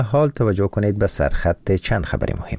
حال توجه کنید به سرخط چند خبر مهم.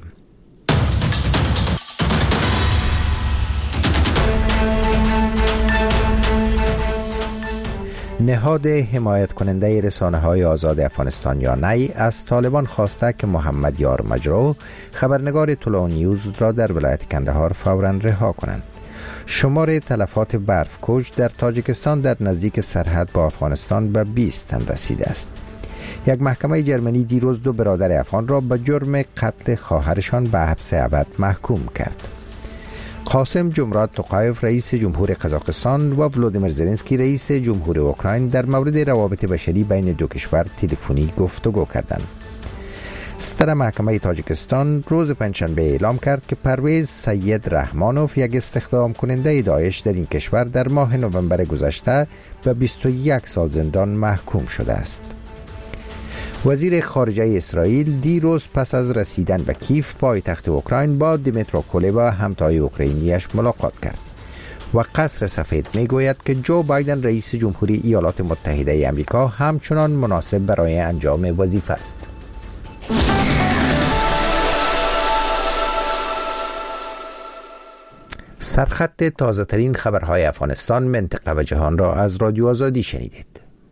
نهاد حمایت کننده رسانه‌های آزاد افغانستان یا نی از طالبان خواسته که محمد یار مجروح خبرنگار طلوع نیوز را در ولایت کندهار فوراً رها کنند. شمار تلفات برف‌کوچ در تاجیکستان در نزدیک سرحد با افغانستان به 20 تن رسیده است. یک محکمه جرمنی دیروز 2 برادر افغان را به جرم قتل خواهرشان به حبس ابد محکوم کرد. قاسم جمرات توقایف رئیس جمهور قزاقستان و ولودیمیر زلنسکی رئیس جمهور اوکراین در مورد روابط بشری بین دو کشور تلفنی گفتگو کردند. صدر محکمه تاجیکستان روز پنجشنبه اعلام کرد که پرویز سید رحمانوف یک استخدام کننده داعش در این کشور در ماه نوامبر گذشته به 21 سال زندان محکوم شده است. وزیر خارجه اسرائیل دیروز پس از رسیدن به کیف پایتخت اوکراین با دیمیترو کولبا همتای اوکراینیش ملاقات کرد و قصر سفید میگوید که جو بایدن رئیس جمهوری ایالات متحده آمریکا همچنان مناسب برای انجام وظیفه است. سرخط تازه ترین خبرهای افغانستان، منطقه و جهان را از رادیو آزادی شنیدید.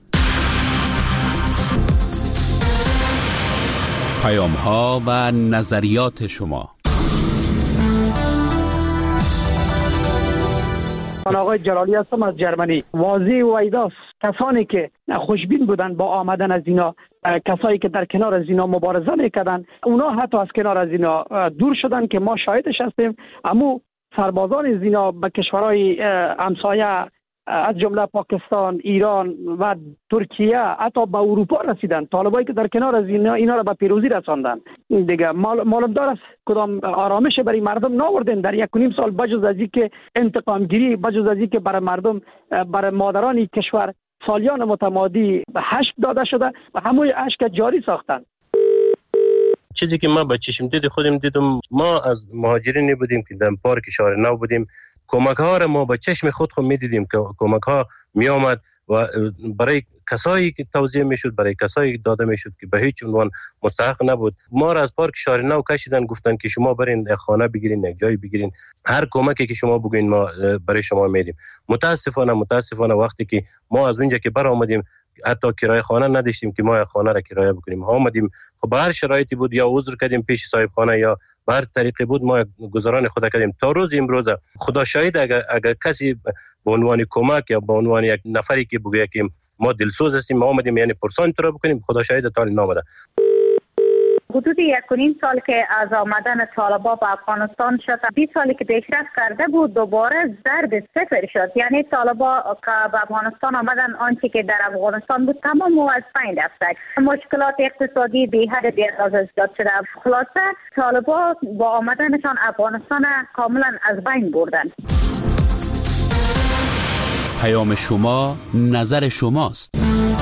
پیام‌ها و نظریات شما. من آقای جلالی هستم از جرمنی. واضح و ایداست کسانی که خوشبین بودن با آمدن از اینا، کسایی که در کنار از اینا مبارزه میکردن، اونا حتی از کنار از اینا دور شدن که ما شاهدش هستیم. اما سربازان از اینا به کشورهای همسایه از جمله پاکستان، ایران و ترکیه حتی به اروپا رسیدن. طالبایی که در کنار از اینا را به پیروزی رساندن. دیگه معلوم داره کدام آرامش برای مردم ناوردن در 1.5 سال، بجز از اینکه انتقام گیری، بجز از اینکه برای مردم، برای مادران کشور سالیان متمادی هشت داده شده و همون اشک جاری ساختن. چیزی که ما با چشم دید خودم دیدم، ما از مهاجرین بودیم که در پارک شهر نو بودیم، کمک ها را ما با چشم خود میدیدیم که کمک ها می آمد و برای کسایی که توزیع میشد، برای کسایی داده میشد که به هیچ عنوان مستحق نبود. ما را از پارک شهر نو کشیدن، گفتن که شما برین یک خانه بگیرین، یک جای بگیرین، هر کمکی که شما بگین ما برای شما میدیم. متاسفانه وقتی که ما از اونجا که بر آمدیم حتی کرایه خانه نداشتیم که ما یک خانه را کرایه بکنیم. ما آمدیم خب به هر شرایطی بود، یا عذر کردیم پیش صاحب خانه یا به هر طریقی بود ما گزاران خود کردیم تا روز امروز. خدا شاهد اگر کسی به عنوان کمک یا به عنوان یک نفری که بگه که ما دلسوز هستیم ما آمدیم یعنی پرسان تو را بکنیم، خدا شاهد تا نامده. حدود 1.5 سال که از آمدن طالبان به افغانستان شد، 20 سالی که پیشرفت کرده بود دوباره ضرب صفر شد. یعنی طالبان که به افغانستان آمدن آنچه که در افغانستان بود تمام از بین رفت. مشکلات اقتصادی بی حد بی اندازه ایجاد شده. خلاصه طالبان با آمدنشان افغانستان کاملا از بین بردن. پیام شما، نظر شماست.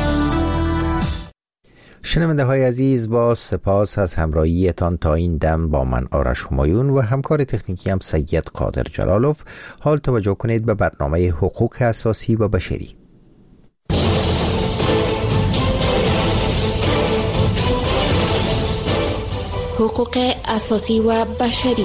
شنونده های عزیز، با سپاس از همراهیتان تا این دم با من آرش همایون و همکار تکنیکی هم سید قادر جلالوف. حال توجه کنید به برنامه حقوق اساسی و بشری. حقوق اساسی و بشری.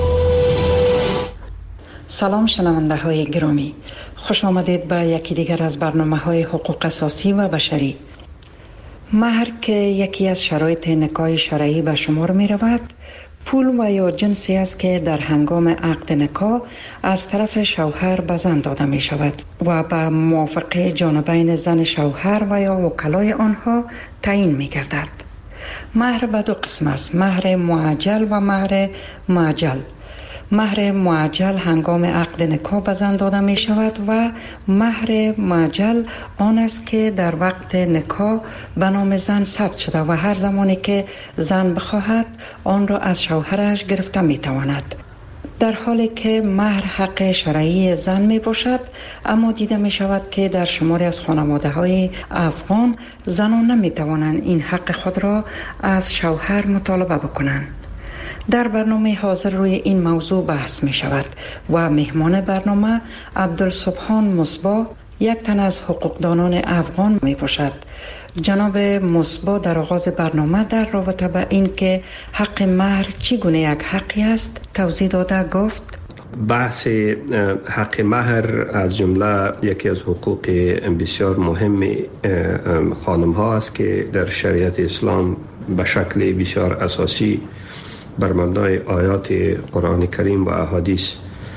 سلام شنونده های گرامی، خوش آمدید به یکی دیگر از برنامه های حقوق اساسی و بشری. مهر که یکی از شرایط نکاح شرعی به شمار می رود، پول و یا جنسی است که در هنگام عقد نکاح از طرف شوهر به زن داده می شود و به موافقه جانبین زن شوهر و یا وکلای آنها تعیین می گردد. مهر به 2 قسم است: مهر معجل و مهر معجل. مهر معجل هنگام عقد نکاح به زن داده می شود و مهر معجل آن است که در وقت نکاح به نام زن ثبت شده و هر زمانی که زن بخواهد آن را از شوهرش گرفته می تواند. در حالی که مهر حق شرعی زن می باشد، اما دیده می شود که در شماری از خانواده های افغان زنان نمی توانند این حق خود را از شوهر مطالبه بکنند. در برنامه حاضر روی این موضوع بحث می شود و مهمان برنامه عبدالسبحان مصباح، یک تن از حقوقدانان افغان می باشد. جناب مصباح در آغاز برنامه در رابطه با این که حق مهر چگونه یک حقی است توضیح داده گفت بحث حق مهر از جمله یکی از حقوق بسیار مهم خانم ها است که در شریعت اسلام به شکل بسیار اساسی بر مبنای آیات قرآن کریم و احادیث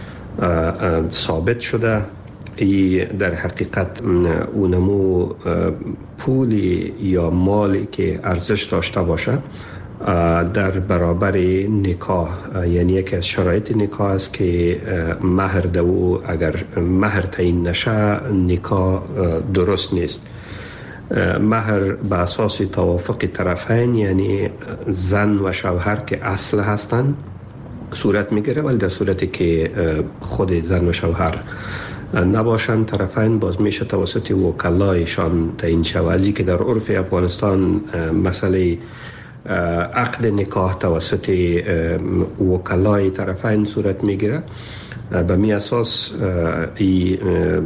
ثابت شده. ای در حقیقت اونمو پولی یا مالی که ارزش داشته باشه در برابر نکاح، یعنی یکی از شرایط نکاح است که مهر دو اگر مهر تعیین نشه نکاح درست نیست. مهر به اساس توافق طرفین، یعنی زن و شوهر که اصل هستند صورت میگیره، ولی در صورتی که خود زن و شوهر نباشند طرفین باز میشه توسط وکلایشان تعیین شود. از که در عرف افغانستان مسئله عقد نکاح توسط وکلای طرفین صورت میگیره. به می اساس این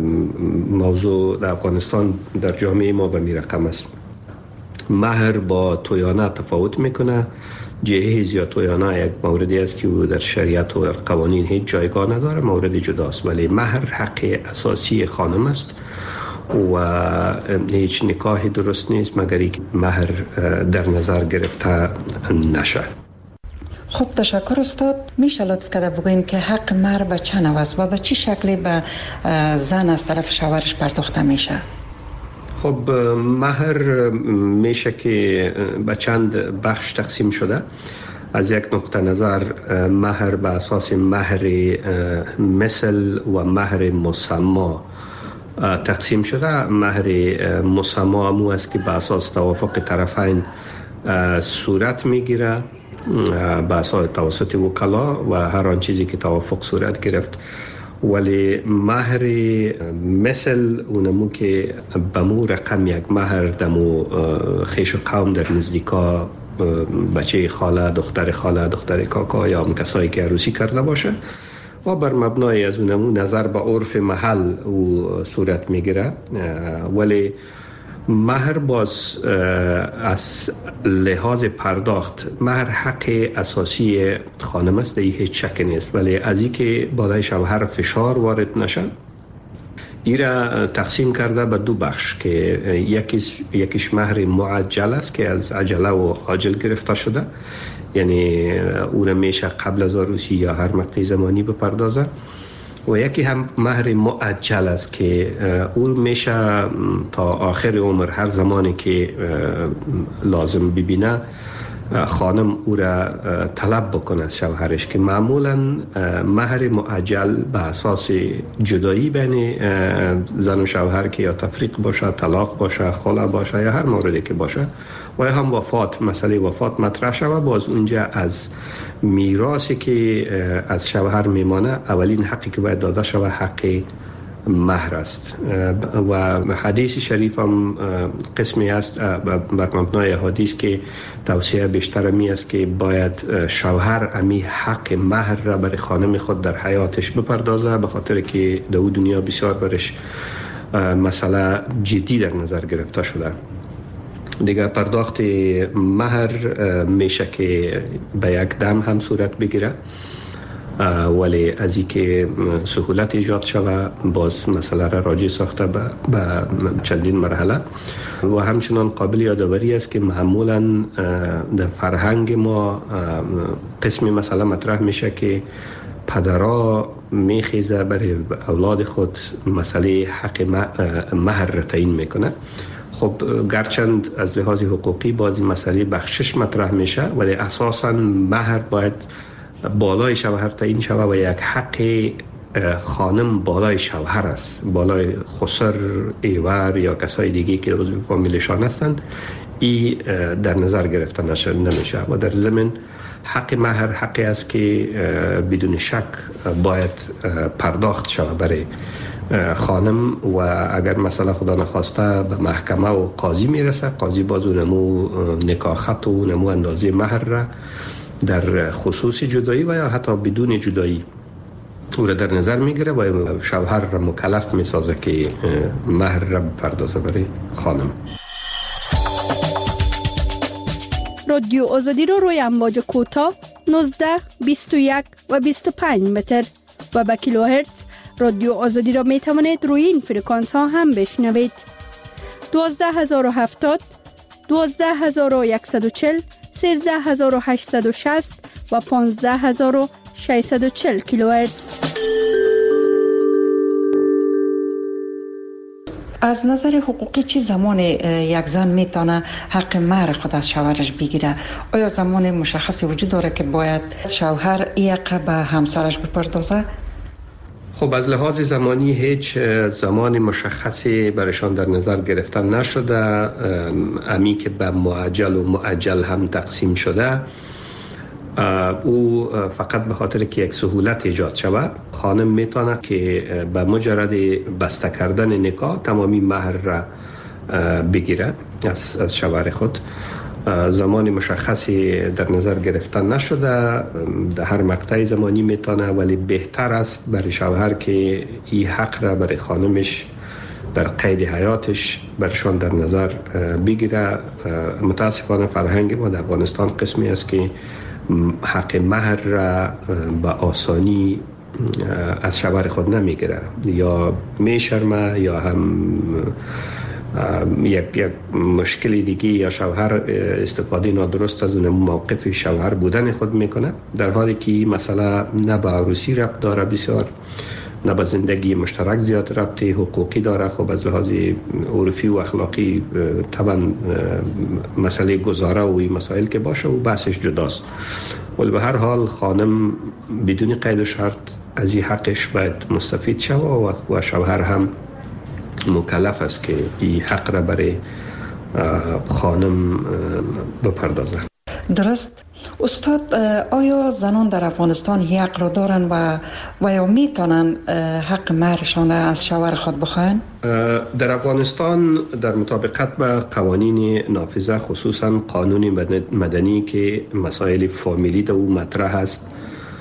موضوع در افغانستان در جامعه ما به می رقم است. مهر با تویانه تفاوت میکنه. جهیز یا تویانه یک موردی است که در شریعت و در قوانین هیچ جایگاه نداره، مورد جداست، ولی مهر حق اساسی خانم است و هیچ نکاحی درست نیست مگر اینکه مهر در نظر گرفته نشه. خب تشکر استاد. میشه لطف کرده بگوین که حق مهر به چه نوع است و به چه شکلی به زن از طرف شوهرش پرداخته میشه؟ خب مهر میشه که به چند بخش تقسیم شده. از یک نقطه نظر مهر به اساس مهر مثل و مهر مسما تقسیم شده. مهر مسما امو است که به اساس توافق طرفین صورت میگیره به اساس توسط وکلا و هر آن چیزی که توافق صورت گرفت. ولی مهر مثل اونمو که بمو رقم یک مهر دمو خیش و قوم در نزدیکا بچه خاله، دختر خاله، دختر کاکا یا هم کسایی که عروسی کرده باشه و بر مبنای از اونمو نظر به عرف محل او صورت میگیره. ولی مهر باز از لحاظ پرداخت مهر حق اساسی خانم است، این هیچ شک نیست، ولی از این که بالای شوهر فشار وارد نشه این را تقسیم کرده به دو بخش که یکیش مهر معجل است که از عجله و عاجل گرفته شده، یعنی او را میشه قبل از عروسی یا هر مقطع زمانی بپردازه، و یکی هم مهر مؤجل است که او میشه تا آخر عمر هر زمانی که لازم ببینه خانم او را طلب بکنه از شوهرش، که معمولا مهر مؤجل به اساس جدایی بین زن و شوهر که یا تفریق باشه، طلاق باشه، خلع باشه یا هر موردی که باشه و یا هم وفات، مسئله وفات مطرح شود، باز اونجا از میراثی که از شوهر میمانه اولین حقی که باید داده شود حق مهر است. و حدیث شریف هم قسمی است بر مبنای حدیث که توصیه بیشتر می است که باید شوهر امی حق مهر را برای خانم خود در حیاتش بپردازه، به خاطر که در دنیا بسیار برش مسئله جدی در نظر گرفته شده. دیگه پرداخت مهر میشه که به یک دم هم صورت بگیره، ولی از این که سهولت ایجاد شود باز مسئله را راجع ساخته به چندین مرحله. و همچنان قابل یادآوری است که معمولا در فرهنگ ما قسمی مسئله مطرح میشه که پدرها میخیزه برای اولاد خود مسئله حق مهر را تعیین میکنه. خب گرچند از لحاظ حقوقی بازی مسئله بخشش مطرح میشه، ولی اساسا مهر باید بالای شوهر تعیین شود و یک حق خانم بالای شوهر است، بالای خسر، ایور یا کسای دیگه که عضو فامیلشان هستند، این در نظر گرفته نمیشه. و در ضمن حق مهر حقی است که بدون شک باید پرداخت شود برای خانم، و اگر مثلا خدا نخواسته به محکمه و قاضی میرسه، قاضی باز اونمو نکاح خط و اونمو اندازه مهر را در خصوص جدایی و یا حتی بدون جدایی او را در نظر میگیره و شوهر را مکلف میسازه که مهر را پردازه برای خانم. رادیو آزادی را روی امواج کوتاه 19، 21 و 25 متر و به کیلوهرتز رادیو آزادی را می توانید روی این فرکانس ها هم بشنوید. 12070، 12140، 13860 و 15640 کیلوهرتز. از نظر حقوقی چه زمان یک زن میتونه حق مهر خود از شوهرش بگیره؟ آیا زمان مشخصی وجود داره که باید شوهر این حق به همسرش بپردازه؟ خب از لحاظ زمانی هیچ زمان مشخصی برشان در نظر گرفتن نشده. امی که به معجل و مؤجل هم تقسیم شده، او فقط به خاطر که یک سهولت ایجاد شود، خانم میتونه که به مجرد بسته کردن نکاح تمامی مهر را بگیرد از شوهر خود. زمان مشخصی در نظر گرفتن نشده، در هر مقطع زمانی میتونه، ولی بهتر است برای شوهر که این حق را برای خانمش در قید حیاتش برشان در نظر بگیره. متاسفانه فرهنگ ما در افغانستان قسمی است که حق مهر را به آسانی از شوهر خود نمیگیره، یا میشرمه یا هم یک مشکل دیگه، یا شوهر استفاده نادرست از اون موقف شوهر بودن خود میکنه، در حالی که مسئله نه به عروسی ربط داره بسیار، نه به زندگی مشترک زیاد ربط حقوقی داره. خب از لحاظ عرفی و اخلاقی طبعا مسئله گذاره و این مسائل که باشه و بحثش جداست، ولی به هر حال خانم بدون قید و شرط از این حقش باید مستفید شود و شوهر هم مکلف است که این حق را برای خانم بپردازه. درست. استاد، آیا زنان در افغانستان این حق را دارن و یا میتونن حق مهرشان از شوهر خود بخواهن؟ در افغانستان در مطابقت با قوانین نافذه، خصوصا قانون مدنی که مسائل فامیلی در او مطرح است،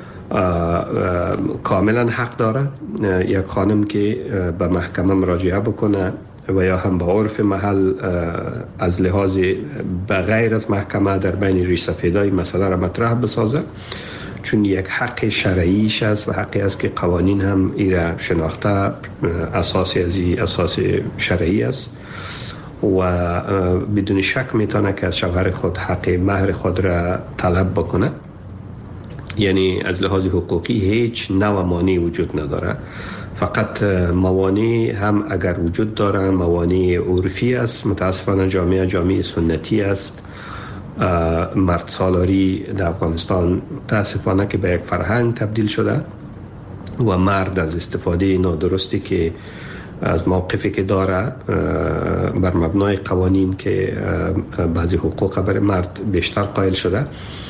کاملا حق داره یک خانم که به محکمه مراجعه بکنه و یا هم به عرف محل از لحاظ به غیر از محکمه در بین ریش سفیدای مسئله را مطرح بسازه، چون یک حق شرعیش است و حقی است که قوانین هم ایره شناخته اساسی از اساس شرعی است و بدون شک میتونه که از شوهر خود حق مهر خود را طلب بکنه. یعنی از لحاظ حقوقی هیچ نوع مانعی وجود نداره، فقط موانع هم اگر وجود داره موانع عرفی است. متاسفانه جامعه سنتی است. مرد سالاری در افغانستان متاسفانه که به یک فرهنگ تبدیل شده و مرد از استفاده نادرستی که از موقفی که داره بر مبنای قوانین که بعضی حقوق برای مرد بیشتر قائل شده،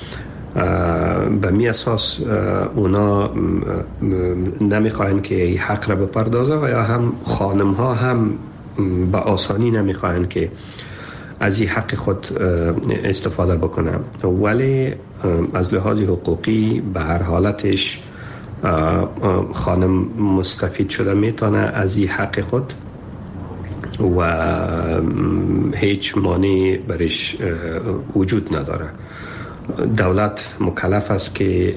به می اساس اونا نمیخواین که این حق را بپردازه و یا هم خانم ها هم به آسانی نمیخواین که از این حق خود استفاده بکنه، ولی از لحاظ حقوقی به هر حالتش خانم مستفید شده میتونه از این حق خود و هیچ مانعی برش وجود نداره. دولت مکلف است که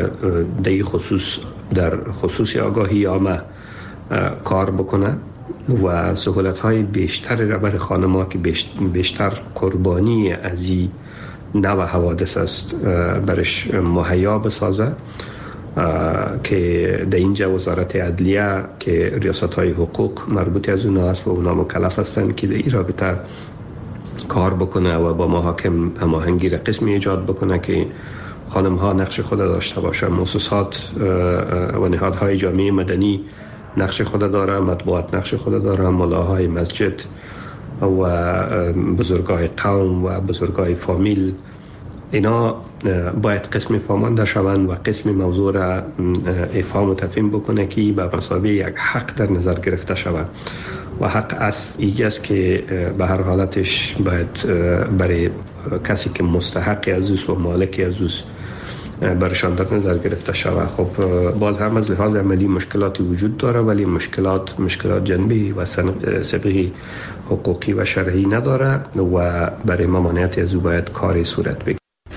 در خصوص آگاهی عامه کار بکنه و سهولت‌های بیشتری را برای خانم‌ها که بیشتر قربانی از این نوع حوادث است برش مهیا بسازه، که در اینجا وزارت عدلیه که ریاست‌های حقوق مربوط از اونها است و اونها مکلف هستند که در این رابطه کار بکنه و با محاکم هماهنگی را قسمی ایجاد بکنه که خانم ها نقش خود داشته باشه. مؤسسات و نهادهای جامعه مدنی نقش خود داره، مطبوعات نقش خود داره، ملاهای مسجد و بزرگای قوم و بزرگای فامیل، اینا باید قسم فهمانده شوند و قسم موضوع را افهام و تفهیم بکنه که به مثابه یک حق در نظر گرفته شود و حق ایگه است که به هر حالتش باید برای کسی که مستحقی از اوست و مالکی از اوست برشان در نظر گرفته شود. خب باز هم از لحاظ عملی مشکلاتی وجود داره، ولی مشکلات جنبی و سبقی حقوقی و شرعی نداره و برای ممانعت از او باید کاری صورت بگیرد.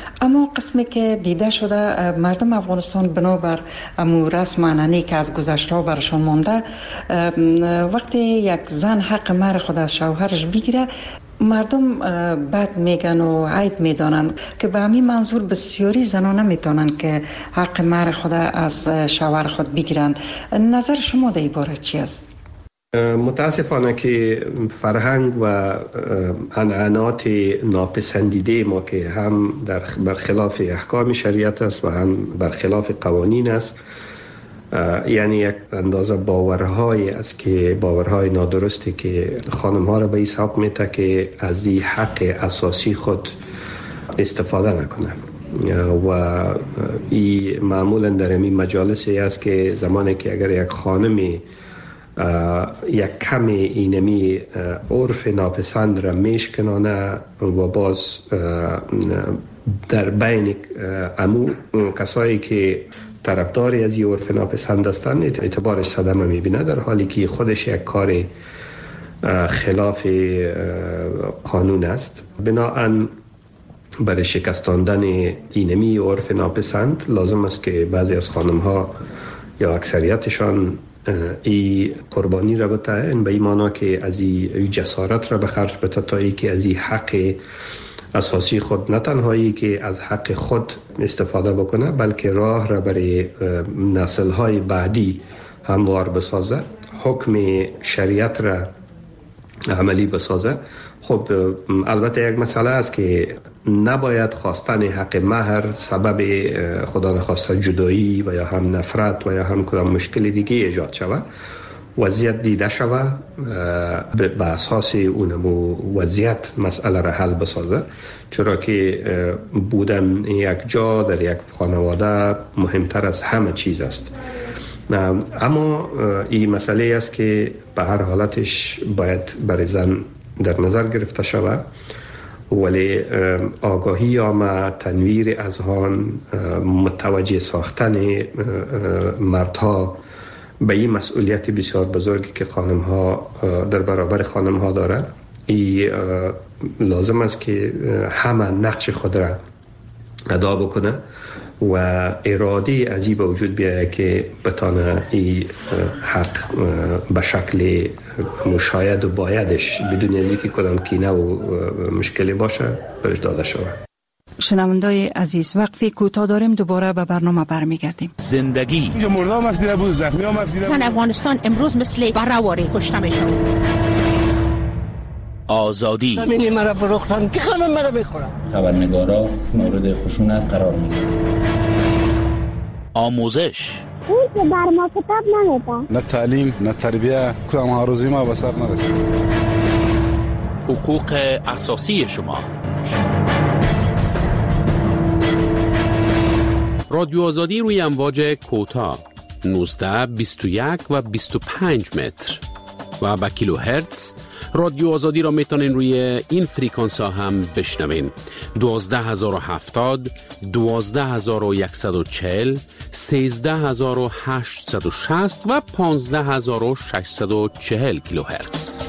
اما قسمی که دیده شده مردم افغانستان بنابر امو رسم عنعنه‌ای که از گذشته برشان مانده، وقتی یک زن حق مهر خود از شوهرش بگیره مردم بد میگن و عیب میدانن که به همین منظور بسیاری زنان نمیتونن که حق مهر خود از شوهر خود بگیرن. نظر شما در این باره چی است؟ متاسفانه که فرهنگ و عنعنات ناپسندیده ما که هم برخلاف احکام شریعت است و هم برخلاف قوانین است، یعنی یک اندازه باورهای است که باورهای نادرستی که خانم ها را به این سبب میته که از این حق اساسی خود استفاده نکنه و این معمولا در این مجالسی است که زمانی که اگر یک خانمی یک کمی اینمی عرف ناپسند را میشکنانه و باز در بین امو کسایی که طرفداری از این عرف ناپسند هستند اعتبارش صدمه میبینه، در حالی که خودش یک کار خلاف قانون است. بنابراین برای شکستاندن اینمی عرف ناپسند لازم است که بعضی از خانم ها یا اکثریتشان ای قربانی را بتاین، به این معنا که از این جسارت را به خرج بده تا ای که از این حق اساسی خود نه تنهایی که از حق خود استفاده بکنه بلکه راه را برای نسل‌های بعدی هموار بسازه، حکم شریعت را عملی بسازه. خب البته یک مسئله است که نباید خواستن حق مهر سبب خدا نخواسته جدایی و یا هم نفرت و یا هم کدام مشکل دیگه ایجاد شود. وضعیت دیده شود به اساس اونمو وضعیت مسئله را حل بسازه، چرا که بودن یک جا در یک خانواده مهمتر از همه چیز است. اما این مسئله است که به هر حالتش باید برای زن در نظر گرفته شود، ولی آگاهی یا تنویر اذهان، متوجه ساختن مردها به این مسئولیت بسیار بزرگی که خانم ها در برابر خانم ها داره، این لازم است که همه نقش خود را ادا بکنه و اراده از این به وجود بیاید که بتانه این حق به شکل مشاید و بایدش بدون از اینکه کدام کینه و مشکلی باشه برش داده شود. شنوندای عزیز، وقفی کوتاه داریم، دوباره به برنامه برمیگردیم. زندگی اینجا مردم افزیده بود، زخمی هم افزیده بود. زن افغانستان امروز مثل برهواری کشته میشد. آزادی همینی مرا فروختن که خانم مرا بخورم. خبرنگارا مورد خشونت قرار میگیرن. آموزش اون که بر ما کتاب نمیده، نه تعلیم نه تربیه، کدام هاروزی ما به سر نرسید. حقوق اساسی شما. رادیو آزادی روی امواج کوتاه 19 21 و 25 متر و با کیلو هرتز. رادیو آزادی را میتونین روی این فریکانس ها هم بشنوین: 12070 12140 13860 و 15640 کیلو هرتز.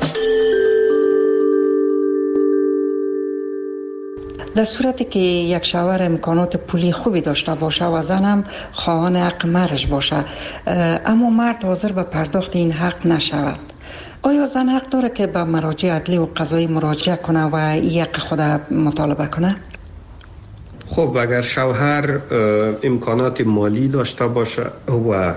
در صورتی که یک شوهر امکانات پولی خوبی داشته باشه و زنم خواهان حق مهرش باشه، اما مرد حاضر به پرداخت این حق نشود، آیا زن حق داره که به مراجع عدلی و قضایی مراجعه کنه و این حق خود مطالبه کنه؟ خب اگر شوهر امکانات مالی داشته باشه و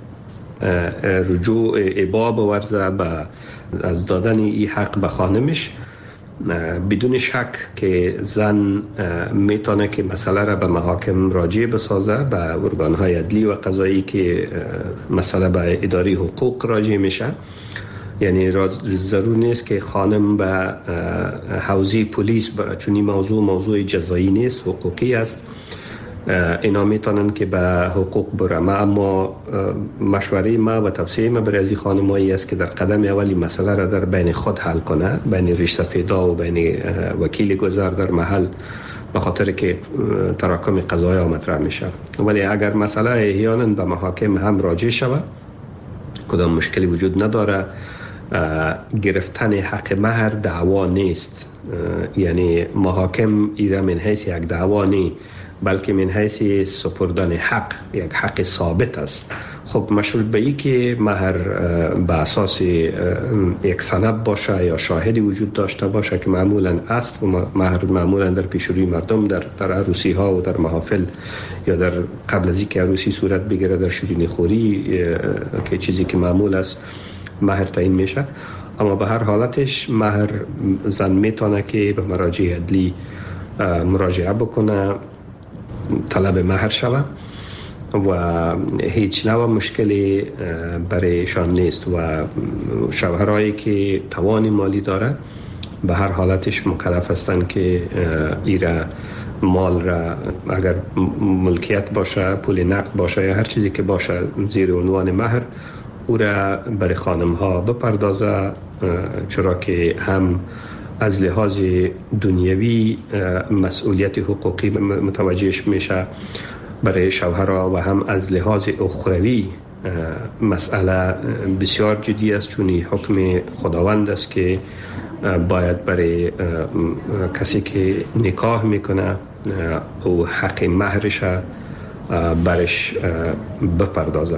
رجوع ابا بورزه از دادن این حق به خانمش، بدون شک که زن میتونه که مسئله را به محاکم راجع بسازه، به ارگانهای عدلی و قضایی که مسئله به اداره حقوق راجع میشه. یعنی ضرور نیست که خانم به حوزه پلیس بره، چون این موضوع جزایی نیست، حقوقی است. اینا میتونن که به حقوق برم، اما مشوره ما و توصیه ما برای از خانمایی است که در قدم اولی مسئله را در بین خود حل کنه، بین ریش سفیدا و بین وکیل گذر در محل، به خاطر که تراکم قضایا مطرح میشه. ولی اگر مسئله احیانا به محاکم هم راجع شود، کدام مشکلی وجود نداره. گرفتن حق مهر دعوا نیست، یعنی محاکم ایره من حیث یک دعوا نی بلکه من حیث سپردن حق، یک حق ثابت است. خب مشروط به این که مهر به اساس یک سند باشه یا شاهدی وجود داشته باشه که معمولا است، و مهر معمولا در پیشروی مردم در عروسی ها و در محافل یا در قبل از اینکه عروسی صورت بگیره در شیرینی خوری که چیزی که معمول است مهر تعیین میشه. اما به هر حالتش مهر زن میتونه که به مراجع عدلی مراجعه بکنه، طلب مهر شود و هیچ نوع مشکلی برایشان نیست و شوهرایی که توان مالی داره به هر حالتش مکلف هستند که ایره مال را اگر ملکیت باشه، پول نقد باشه یا هر چیزی که باشه زیر عنوان مهر او را برای خانم ها بپردازه، چرا که هم از لحاظ دنیوی مسئولیت حقوقی متوجهش میشه برای شوهرها و هم از لحاظ اخروی مسئله بسیار جدی است، چون حکم خداوند است که باید برای کسی که نکاح میکنه او حق مهرش برش بپردازه.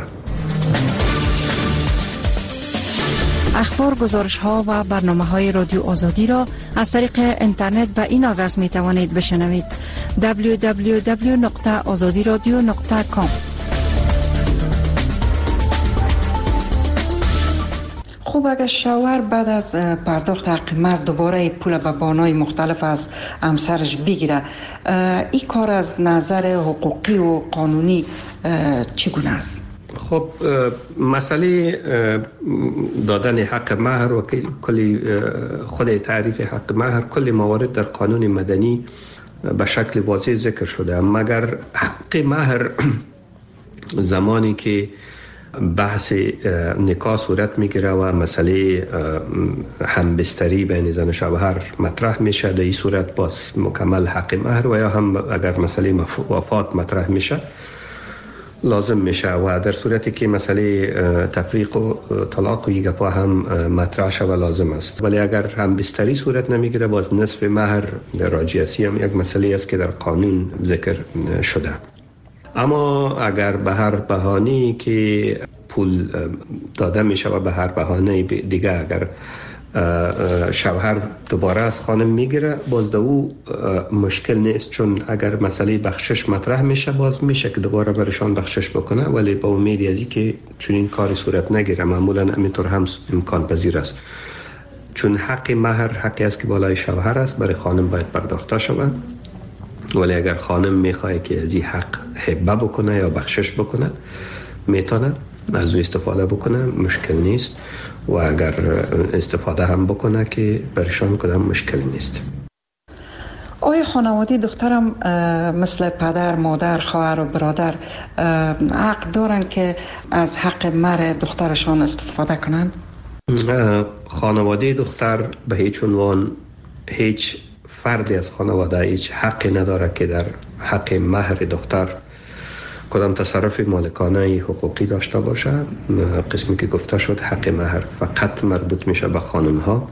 اخبار، گزارش ها و برنامه های رادیو آزادی را از طریق اینترنت به این آدرس می توانید بشنوید: www.azadiradio.com. خوب، اگر شوهر بعد از پرداخت حق مهر دوباره پول به بهانه‌های مختلف از همسرش بگیره، این کار از نظر حقوقی و قانونی چگونه است؟ خب مسئله دادن حق مهر و کلی خود تعریف حق مهر، کلی موارد در قانون مدنی به شکل واضح ذکر شده، مگر حق مهر زمانی که بحث نکاح صورت میگیره و مسئله همبستری بین زن و شوهر مطرح میشه، در این صورت باز مکمل حق مهر، و یا هم اگر مسئله وفات مطرح میشه لازم میشه، و در صورتی که مسئله تفریق و طلاق و یگپا هم مطرح شود لازم است. ولی اگر هم بستری صورت نمیگیره باز نصف مهر راجعیتی هم یک مسئله است که در قانون ذکر شده. اما اگر به هر بهانه‌ای که پول داده میشه و به هر بهانه دیگه اگر شوهر دوباره از خانم میگیره، باز دو او مشکل نیست، چون اگر مسئله بخشش مطرح میشه باز میشه که دوباره برشان بخشش بکنه، ولی با امید از اینکه چون این کاری صورت نگیره معمولا همینطور هم امکان پذیر است، چون حق مهر حقی است که بالای شوهر است، برای خانم باید پرداخته شود. ولی اگر خانم میخواد که از این حق هبه بکنه یا بخشش بکنه میتونه از او استفاده بکنه، مشکل نیست، و اگر استفاده هم بکنه که برشان کدام مشکل نیست. آیا خانواده دخترم مثل پدر، مادر، خواهر و برادر حق دارن که از حق مهر دخترشان استفاده کنن؟ خانواده دختر به هیچ عنوان، هیچ فردی از خانواده هیچ حقی نداره که در حق مهر دختر کدام تصرف مالکانه حقوقی داشته باشه. قسمی که گفته شد حق مهر فقط مربوط میشه به خانم ها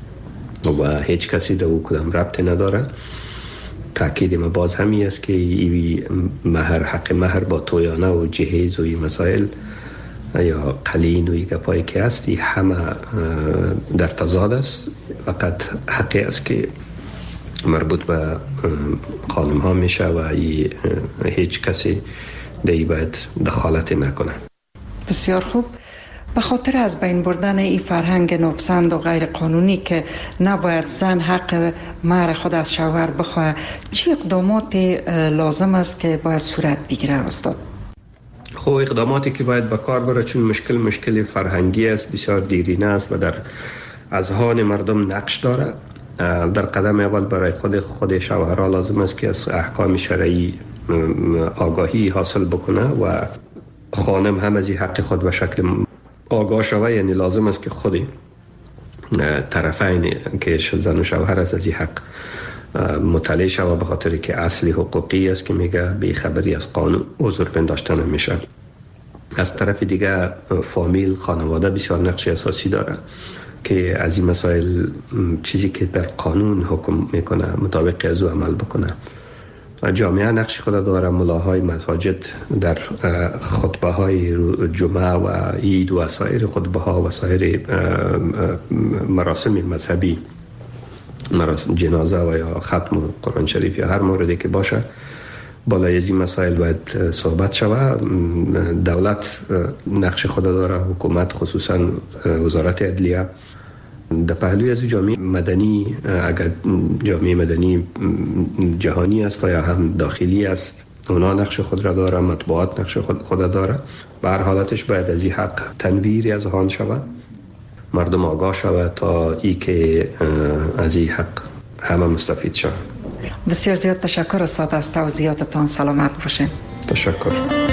و هیچ کسی در او کدام ربطی نداره. تأکید ما باز همی است که ایوی مهر، حق مهر با تویانه و جهیز و این مسائل یا قلین و این گپایی که هست همه در تضاد است. فقط حقی است که مربوط به خانم ها میشه و هیچ کسی دیگه باید دخالت نکنه. بسیار خوب. به خاطر از بین بردن این فرهنگ ناپسند و غیر قانونی که نباید زن حق مهر خود از شوهر بخواه، چه اقدامات لازم است که باید صورت بگیره استاد؟ خب اقداماتی که باید به کار بره، چون مشکل فرهنگی است، بسیار دیرینه است و در اذهان مردم نقش داره. در قدم اول برای خود شوهرها لازم است که از احکام شرعی آگاهی حاصل بکنه و خانم هم از این حق خود به شکل آگاه شوه. یعنی لازم است که خود طرفین که زن و شوهر است از این حق مطلع شوه، به خاطر که اصلی حقوقی است که میگه بی خبری از قانون عذر پنداشته نمیشه. از طرف دیگه فامیل، خانواده بسیار نقش اساسی داره، که از این مسائل چیزی که در قانون حکم میکنه مطابق از او عمل بکنه. جامعه نقش خود داره. ملاهای مساجد در خطبه های جمعه و عید و سایر خطبه ها و سایر مراسم مذهبی، مراسم جنازه و یا ختم قرآن شریف یا هر موردی که باشه، بالای از این مسائل باید صحبت شود. دولت نقش خود داره، حکومت خصوصا وزارت عدلیه. در پهلوی از جامعه مدنی، اگر جامعه مدنی جهانی است یا هم داخلی است، اونا نقش خود را داره، مطبوعات نقش خود داره. به هر حالتش باید از این حق تنویری از آن شود، مردم آگاه شود تا ای که از این حق همه مستفید شود. بسیار زیاد تشکر استاد از توضیحاتتان. سلامت باشین. تشکر.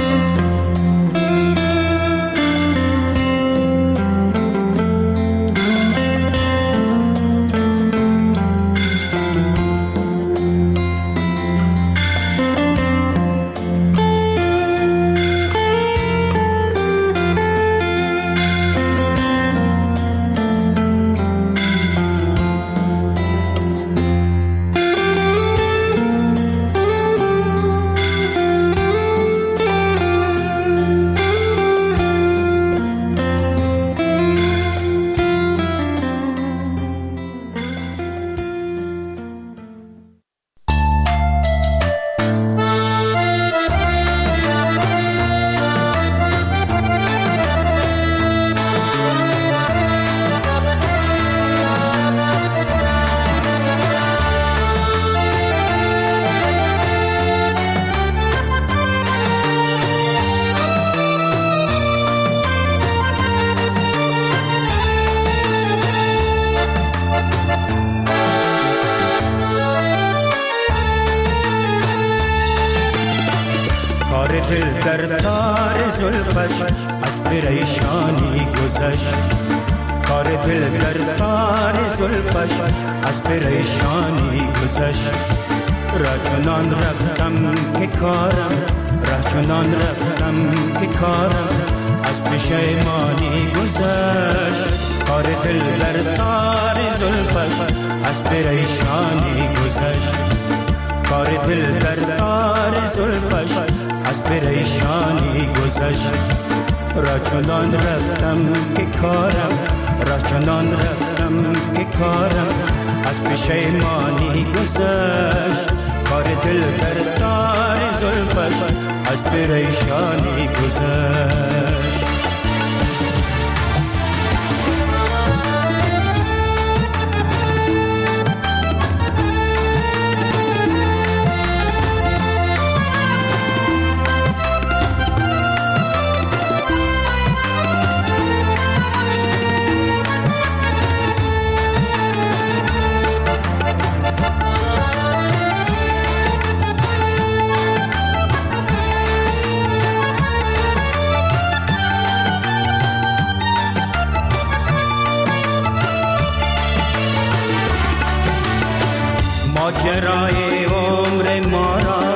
ماجرای عمر ما را،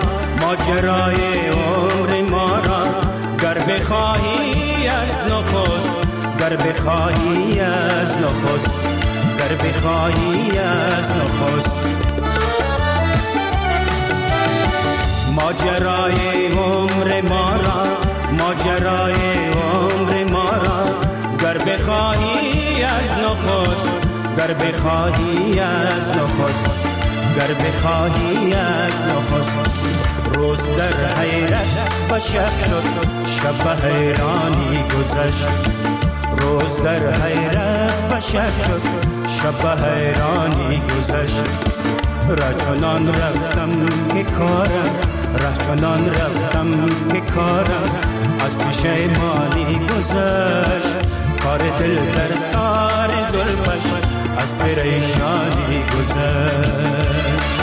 ماجرای عمر ما را، گر بخواهی از نخست، گر بخواهی از نخست، گر بخواهی از نخست. ماجرای عمر ما را، ماجرای عمر ما را، گر بخواهی از نخست، گر بخواهی از نخست، گر بخواهی از نخست. روز در حیرت و شب شد، شب حیرانی گذشت. روز در حیرت و شب شد، شب حیرانی گذشت. ره چنان رفتم که کارم، ره چنان رفتم که کارم از پشیمانی گذشت. کار دل در تار زلفش از پریشانی گذشت.